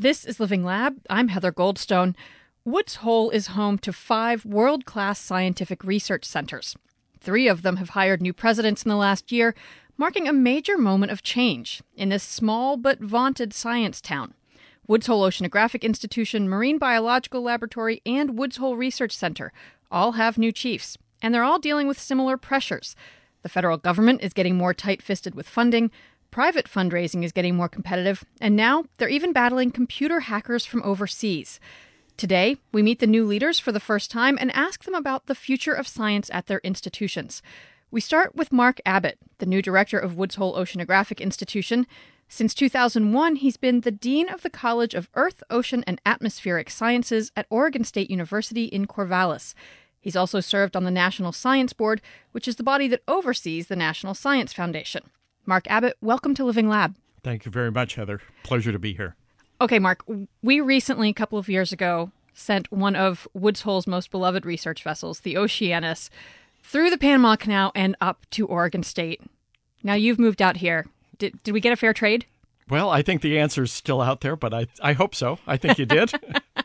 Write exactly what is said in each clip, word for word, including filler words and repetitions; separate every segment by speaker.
Speaker 1: This is Living Lab. I'm Heather Goldstone. Woods Hole is home to five world-class scientific research centers. Three of them have hired new presidents in the last year, marking a major moment of change in this small but vaunted science town. Woods Hole Oceanographic Institution, Marine Biological Laboratory, and Woods Hole Research Center all have new chiefs, and they're all dealing with similar pressures. The federal government is getting more tight-fisted with funding, private fundraising is getting more competitive, and now they're even battling computer hackers from overseas. Today, we meet the new leaders for the first time and ask them about the future of science at their institutions. We start with Mark Abbott, the new director of Woods Hole Oceanographic Institution. Since two thousand one, he's been the dean of the College of Earth, Ocean, and Atmospheric Sciences at Oregon State University in Corvallis. He's also served on the National Science Board, which is the body that oversees the National Science Foundation. Mark Abbott, welcome to Living Lab.
Speaker 2: Thank you very much, Heather. Pleasure to be here.
Speaker 1: Okay, Mark, we recently, a couple of years ago, sent one of Woods Hole's most beloved research vessels, the Oceanus, through the Panama Canal and up to Oregon State. Now you've moved out here. Did, did we get a fair trade?
Speaker 2: Well, I think the answer is still out there, but I, I hope so. I think you did.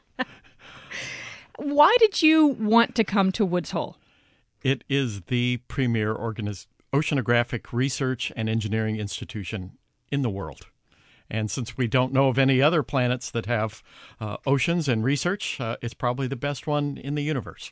Speaker 1: Why did you want to come to Woods Hole?
Speaker 2: It is the premier organiz- oceanographic research and engineering institution in the world. And since we don't know of any other planets that have uh, oceans and research, uh, it's probably the best one in the universe.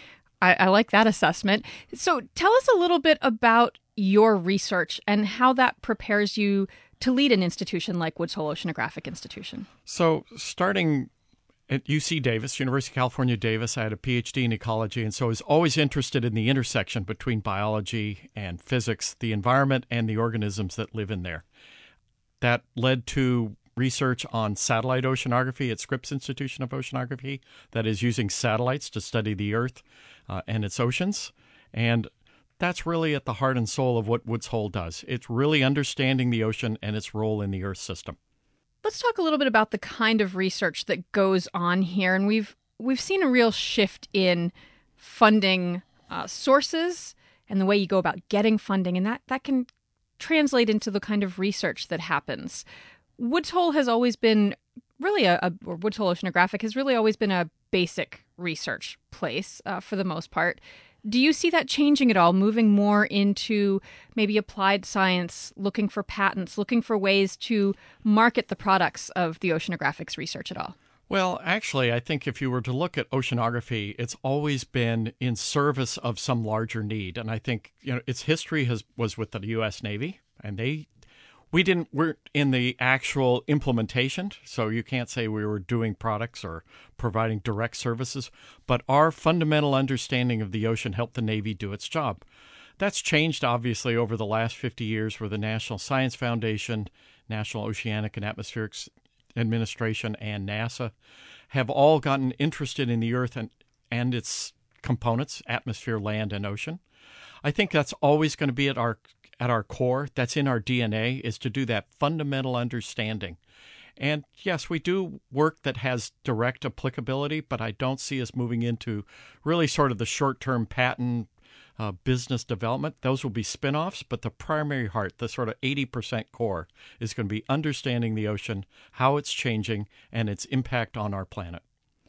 Speaker 1: I, I like that assessment. So tell us a little bit about your research and how that prepares you to lead an institution like Woods Hole Oceanographic Institution.
Speaker 2: So starting at U C Davis, University of California, Davis, I had a P H D in ecology, and so I was always interested in the intersection between biology and physics, the environment, and the organisms that live in there. That led to research on satellite oceanography at Scripps Institution of Oceanography, that is using satellites to study the Earth uh, and its oceans. And that's really at the heart and soul of what Woods Hole does. It's really understanding the ocean and its role in the Earth system.
Speaker 1: Let's talk a little bit about the kind of research that goes on here. And we've we've seen a real shift in funding uh, sources and the way you go about getting funding. And that, that can translate into the kind of research that happens. Woods Hole has always been really a, a or Woods Hole Oceanographic has really always been a basic research place uh, for the most part. Do you see that changing at all, moving more into maybe applied science, looking for patents, looking for ways to market the products of the oceanographics research at all?
Speaker 2: Well, actually, I think if you were to look at oceanography, it's always been in service of some larger need. And I think, you know, its history has was with the U S Navy, and they we didn't weren't in the actual implementation, so you can't say we were doing products or providing direct services, but our fundamental understanding of the ocean helped the Navy do its job. That's changed, obviously, over the last fifty years, where the National Science Foundation, National Oceanic and Atmospheric Administration, and NASA have all gotten interested in the Earth and, and its components, atmosphere, land, and ocean. I think that's always going to be at our at our core. That's in our D N A, is to do that fundamental understanding. And yes, we do work that has direct applicability, but I don't see us moving into really sort of the short-term patent uh, business development. Those will be spin-offs, but the primary heart, the sort of eighty percent core, is going to be understanding the ocean, how it's changing, and its impact on our planet.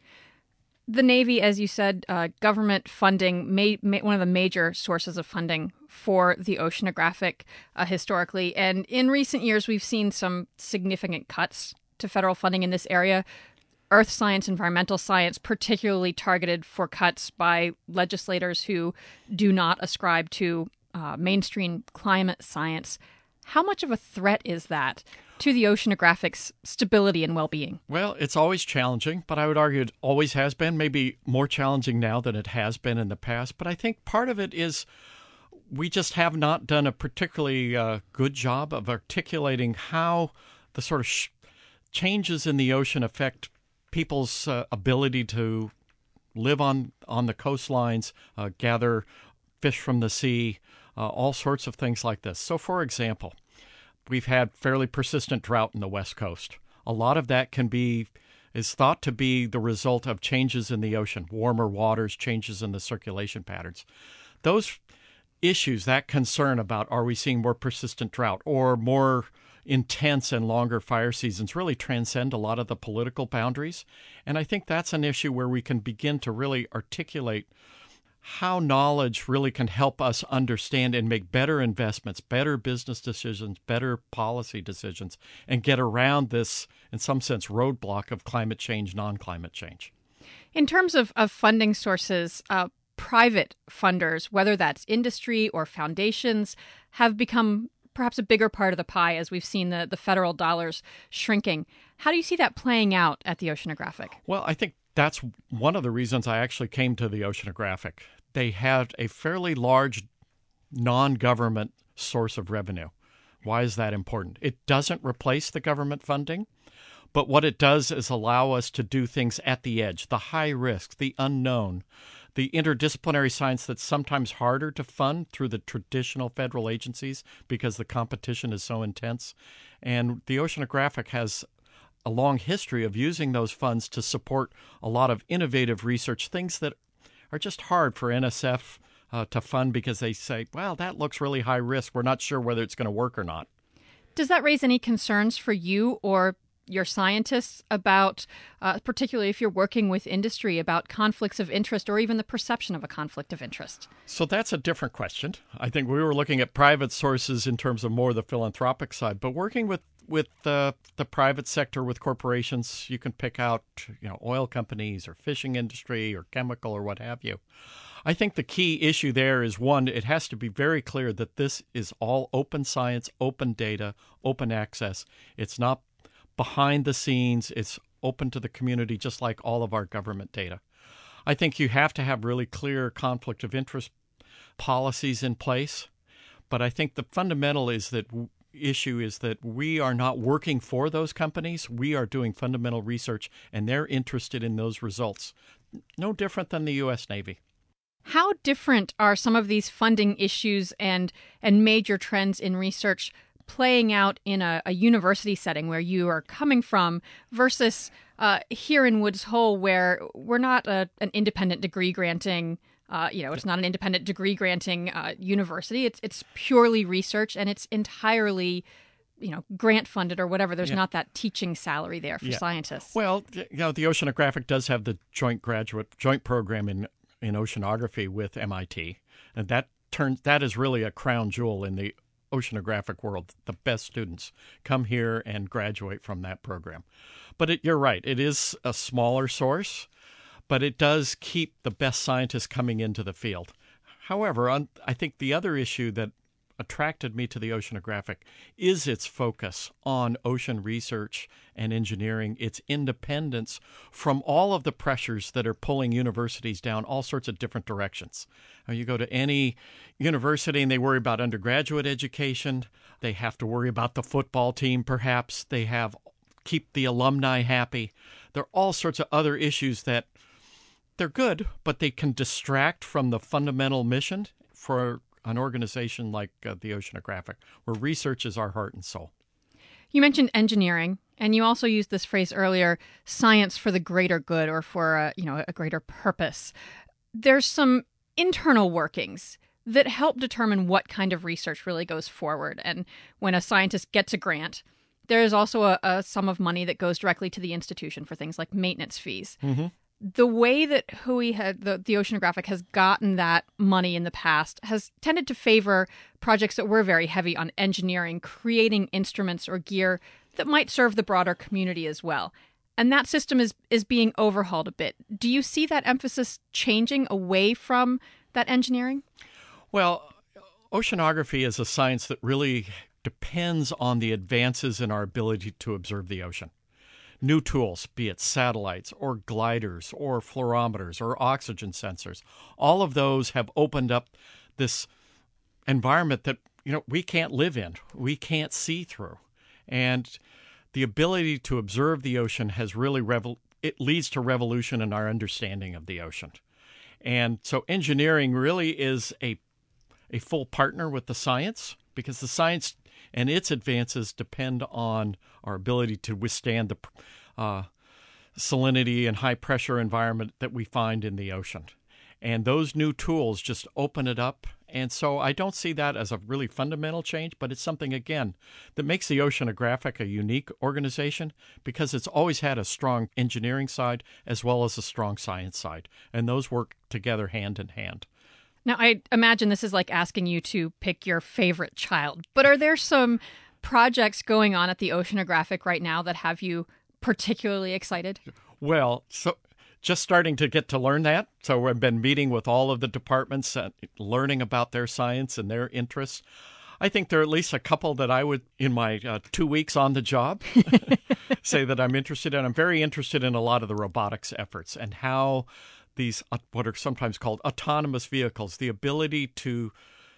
Speaker 1: The Navy, as you said, uh, government funding, may, may, one of the major sources of funding for the oceanographic uh, historically. And in recent years, we've seen some significant cuts to federal funding in this area. Earth science, environmental science, particularly targeted for cuts by legislators who do not ascribe to uh, mainstream climate science. How much of a threat is that to the oceanographic's stability and well-being?
Speaker 2: Well, it's always challenging, but I would argue it always has been, maybe more challenging now than it has been in the past. But I think part of it is we just have not done a particularly uh, good job of articulating how the sort of sh- changes in the ocean affect people's uh, ability to live on, on the coastlines, uh, gather fish from the sea, uh, all sorts of things like this. So, for example, we've had fairly persistent drought in the West Coast. A lot of that can be is thought to be the result of changes in the ocean, warmer waters, changes in the circulation patterns. Those issues, that concern about are we seeing more persistent drought or more intense and longer fire seasons really transcend a lot of the political boundaries. And I think that's an issue where we can begin to really articulate how knowledge really can help us understand and make better investments, better business decisions, better policy decisions, and get around this, in some sense, roadblock of climate change, non-climate change.
Speaker 1: In terms of, of funding sources, uh, private funders, whether that's industry or foundations, have become perhaps a bigger part of the pie as we've seen the, the federal dollars shrinking. How do you see that playing out at the Oceanographic?
Speaker 2: Well, I think that's one of the reasons I actually came to the Oceanographic. They had a fairly large non-government source of revenue. Why is that important? It doesn't replace the government funding, but what it does is allow us to do things at the edge, the high risk, the unknown, the interdisciplinary science that's sometimes harder to fund through the traditional federal agencies because the competition is so intense. And the Oceanographic has a long history of using those funds to support a lot of innovative research, things that are just hard for N S F uh, to fund because they say, well, that looks really high risk. We're not sure whether it's going to work or not.
Speaker 1: Does that raise any concerns for you or your scientists about, uh, particularly if you're working with industry, about conflicts of interest or even the perception of a conflict of interest?
Speaker 2: So that's a different question. I think we were looking at private sources in terms of more the philanthropic side, but working with with uh, the private sector, with corporations, you can pick out, you know, oil companies or fishing industry or chemical or what have you. I think the key issue there is, one, it has to be very clear that this is all open science, open data, open access. It's not behind the scenes. It's open to the community, just like all of our government data. I think you have to have really clear conflict of interest policies in place. But I think the fundamental is that issue is that we are not working for those companies. We are doing fundamental research, and they're interested in those results. No different than the U S Navy.
Speaker 1: How different are some of these funding issues and and major trends in research playing out in a, a university setting where you are coming from versus uh, here in Woods Hole, where we're not a, an independent degree granting Uh, you know, it's not an independent degree granting uh, university. It's it's purely research, and it's entirely, you know, grant funded or whatever. There's yeah. not that teaching salary there for
Speaker 2: yeah.
Speaker 1: scientists.
Speaker 2: Well, you know, the Oceanographic does have the joint graduate joint program in in oceanography with M I T, and that turns that is really a crown jewel in the oceanographic world. The best students come here and graduate from that program. But it, you're right; it is a smaller source. But it does keep the best scientists coming into the field. However, on, I think the other issue that attracted me to the Oceanographic is its focus on ocean research and engineering, its independence from all of the pressures that are pulling universities down all sorts of different directions. Now, you go to any university and they worry about undergraduate education. They have to worry about the football team, perhaps. They have keep the alumni happy. There are all sorts of other issues that they're good, but they can distract from the fundamental mission for an organization like uh, the Oceanographic, where research is our heart and soul.
Speaker 1: You mentioned engineering, and you also used this phrase earlier, science for the greater good or for a, you know, a greater purpose. There's some internal workings that help determine what kind of research really goes forward. And when a scientist gets a grant, there is also a, a sum of money that goes directly to the institution for things like maintenance fees. Mm-hmm. The way that H U I had the, the Oceanographic has gotten that money in the past has tended to favor projects that were very heavy on engineering, creating instruments or gear that might serve the broader community as well. And that system is is being overhauled a bit. Do you see that emphasis changing away from that engineering?
Speaker 2: Well, oceanography is a science that really depends on the advances in our ability to observe the ocean. New tools, be it satellites or gliders or fluorometers or oxygen sensors, all of those have opened up this environment that, you know, we can't live in, we can't see through. And the ability to observe the ocean has really, revol- it leads to revolution in our understanding of the ocean. And so engineering really is a, a full partner with the science, because the science and its advances depend on our ability to withstand the uh, salinity and high-pressure environment that we find in the ocean. And those new tools just open it up And so I don't see that as a really fundamental change, but it's something, again, that makes the Oceanographic a unique organization because it's always had a strong engineering side as well as a strong science side. And those work together hand in hand.
Speaker 1: Now, I imagine this is like asking you to pick your favorite child, but are there some projects going on at the Oceanographic right now that have you particularly excited?
Speaker 2: Well, so just starting to get to learn that. So I've been meeting with all of the departments, and learning about their science and their interests. I think there are at least a couple that I would, in my uh, two weeks on the job, say that I'm interested in. I'm very interested in a lot of the robotics efforts and how these, uh, what are sometimes called autonomous vehicles, the ability to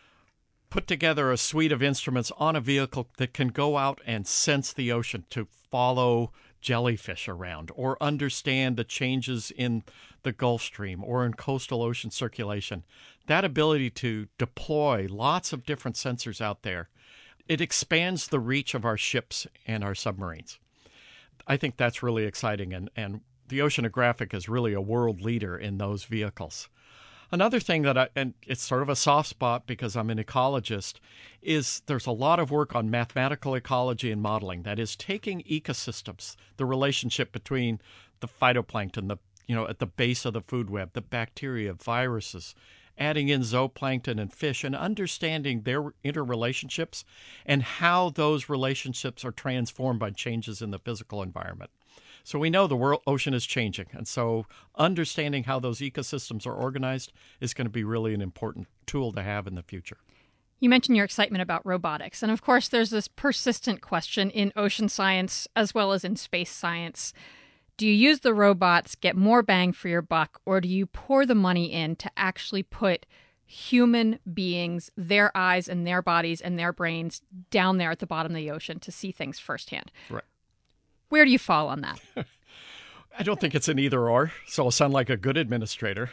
Speaker 2: put together a suite of instruments on a vehicle that can go out and sense the ocean, to follow jellyfish around or understand the changes in the Gulf Stream or in coastal ocean circulation. That ability to deploy lots of different sensors out there, it expands the reach of our ships and our submarines. I think that's really exciting, and, and the Oceanographic is really a world leader in those vehicles. Another thing that I, and it's sort of a soft spot because I'm an ecologist, is there's a lot of work on mathematical ecology and modeling. That is, taking ecosystems, the relationship between the phytoplankton, the you know at the base of the food web, the bacteria, viruses, adding in zooplankton and fish, and understanding their interrelationships and how those relationships are transformed by changes in the physical environment. So we know the world ocean is changing, and so understanding how those ecosystems are organized is going to be really an important tool to have in the future.
Speaker 1: You mentioned your excitement about robotics, and of course there's this persistent question in ocean science as well as in space science. Do you use the robots, get more bang for your buck, or do you pour the money in to actually put human beings, their eyes and their bodies and their brains down there at the bottom of the ocean to see things firsthand?
Speaker 2: Right.
Speaker 1: Where do you fall on that?
Speaker 2: I don't think it's an either or, so I'll sound like a good administrator.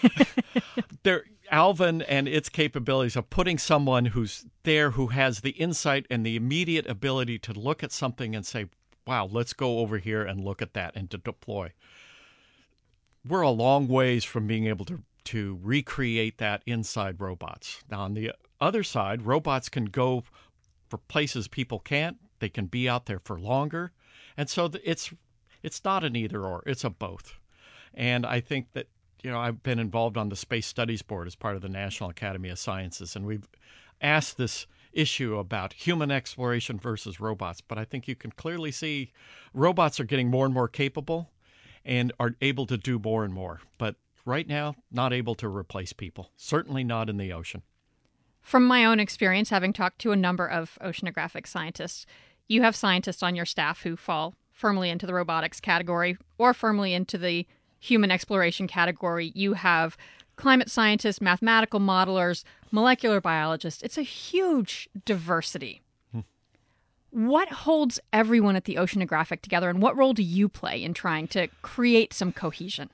Speaker 2: there, Alvin and its capabilities of putting someone who's there who has the insight and the immediate ability to look at something and say, wow, let's go over here and look at that and to deploy. We're a long ways from being able to, to recreate that inside robots. Now, on the other side, robots can go for places people can't. They can be out there for longer. And so it's it's not an either or, it's a both. And I think that, you know, I've been involved on the Space Studies Board as part of the National Academy of Sciences, and we've asked this issue about human exploration versus robots. But I think you can clearly see robots are getting more and more capable and are able to do more and more. But right now, not able to replace people, certainly not in the ocean.
Speaker 1: From my own experience, having talked to a number of oceanographic scientists, you have scientists on your staff who fall firmly into the robotics category or firmly into the human exploration category. You have climate scientists, mathematical modelers, molecular biologists. It's a huge diversity. Hmm. What holds everyone at the Oceanographic together, and what role do you play in trying to create some cohesion?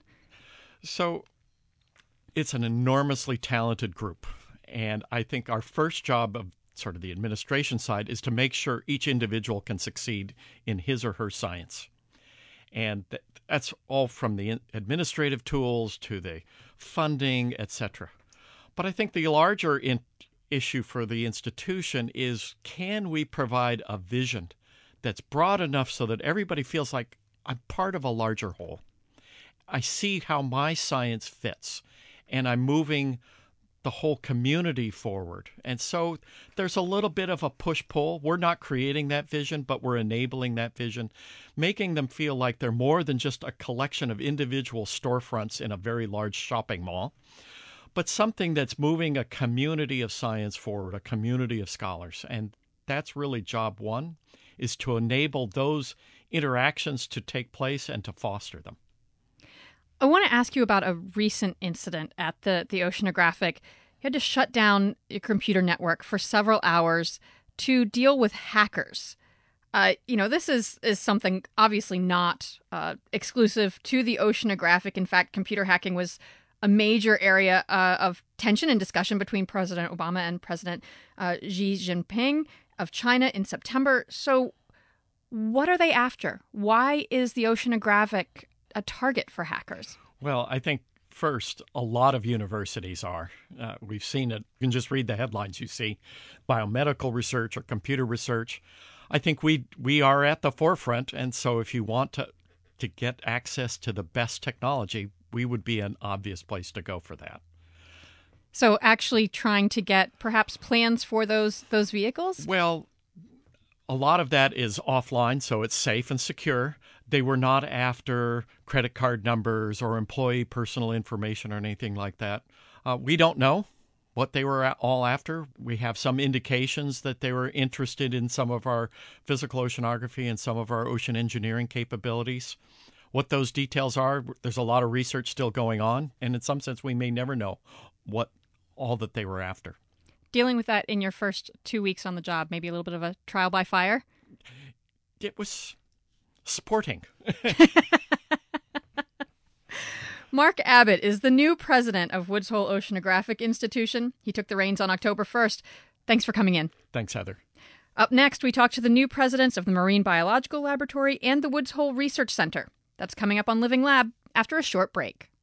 Speaker 2: So it's an enormously talented group. And I think our first job of sort of the administration side is to make sure each individual can succeed in his or her science. And th- that's all from the administrative tools to the funding, et cetera. But I think the larger in- issue for the institution is, can we provide a vision that's broad enough so that everybody feels like I'm part of a larger whole? I see how my science fits, and I'm moving the whole community forward. And so there's a little bit of a push-pull. We're not creating that vision, but we're enabling that vision, making them feel like they're more than just a collection of individual storefronts in a very large shopping mall, but something that's moving a community of science forward, a community of scholars. And that's really job one, is to enable those interactions to take place and to foster them.
Speaker 1: I want to ask you about a recent incident at the, the Oceanographic. You had to shut down your computer network for several hours to deal with hackers. Uh, you know, this is, is something obviously not uh, exclusive to the Oceanographic. In fact, computer hacking was a major area uh, of tension and discussion between President Obama and President uh, Xi Jinping of China in September. So what are they after? Why is the Oceanographic a target for hackers?
Speaker 2: Well, I think first, a lot of universities are. Uh, we've seen it. You can just read the headlines. You see biomedical research or computer research. I think we we are at the forefront, and so if you want to to get access to the best technology, we would be an obvious place to go for that.
Speaker 1: So actually trying to get perhaps plans for those those vehicles?
Speaker 2: Well, a lot of that is offline, so it's safe and secure. They were not after credit card numbers or employee personal information or anything like that. Uh, we don't know what they were all after. We have some indications that they were interested in some of our physical oceanography and some of our ocean engineering capabilities. What those details are, there's a lot of research still going on, and in some sense we may never know what all that they were after.
Speaker 1: Dealing with that in your first two weeks on the job, maybe a little bit of a trial by fire?
Speaker 2: It was supporting.
Speaker 1: Mark Abbott is the new president of Woods Hole Oceanographic Institution. He took the reins on October first. Thanks for coming in.
Speaker 2: Thanks, Heather.
Speaker 1: Up next, we talk to the new presidents of the Marine Biological Laboratory and the Woods Hole Research Center. That's coming up on Living Lab after a short break.